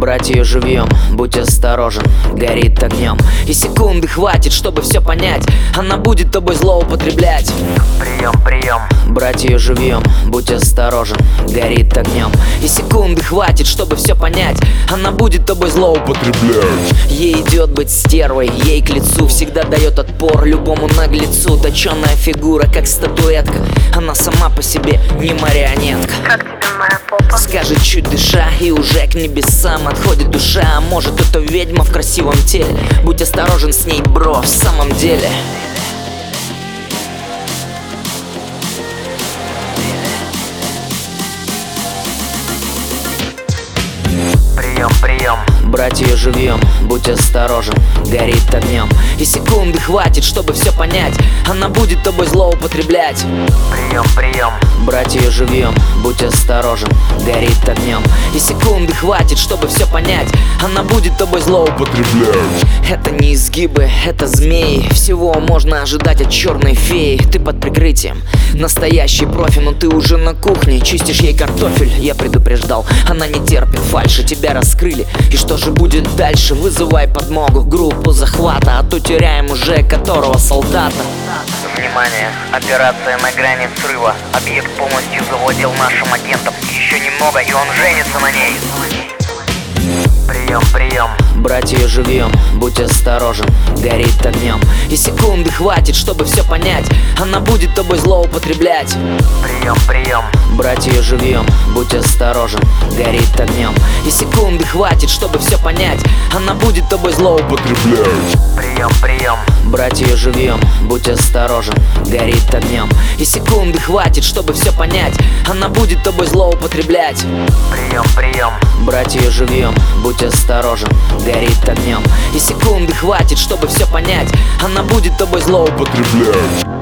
брать ее живьем, будь осторожен, горит огнем. И секунды хватит, чтобы все понять, она будет тобой злоупотреблять. Прием, прием, брать ее живьем, будь осторожен, горит огнем. И секунды хватит, чтобы все понять, она будет тобой злоупотреблять. Ей идет быть стервой, ей к лицу всегда дает отпор любому наглецу. Точеная фигура, как статуэтка, она сама по себе не марионетка. как тебе моя попа? Скажет чуть дыша, и уже к небесам отходит душа. А может, это ведьма в красивом теле, будь осторожен с ней, бро, в самом деле. Прием, прием, брать ее живьем, будь осторожен, горит огнем. И секунды хватит, чтобы все понять, она будет тобой злоупотреблять. прием, прием, брать ее живьем, будь осторожен, горит огнем. И секунды хватит, чтобы все понять, она будет тобой злоупотреблять. Это не изгибы, это змеи, всего можно ожидать от черной феи. Ты под прикрытием, настоящий профи, но ты уже на кухне, чистишь ей картофель. Я предупреждал, она не терпит фальши, тебя раскрыли. И что же будет дальше? Вызывай подмогу, группу захвата, а то теряем уже которого солдата. внимание, операция на грани срыва. Объект полностью завладел нашим агентом. Еще немного, и он женится на ней. Прием, прием, брать ее живьем, будь осторожен, горит огнем. И секунды хватит, чтобы все понять, она будет тобой злоупотреблять. прием, прием, брать ее живьем, будь осторожен, горит огнем. И секунды хватит, чтобы все понять, она будет тобой злоупотреблять. прием, прием, брать ее живьем, будь осторожен, горит огнем. И секунды хватит, чтобы все понять, она будет тобой злоупотреблять. прием, прием, брать ее живьем, будь осторожен, горит огнем. И секунды хватит, чтобы все понять, она будет тобой злоупотреблять.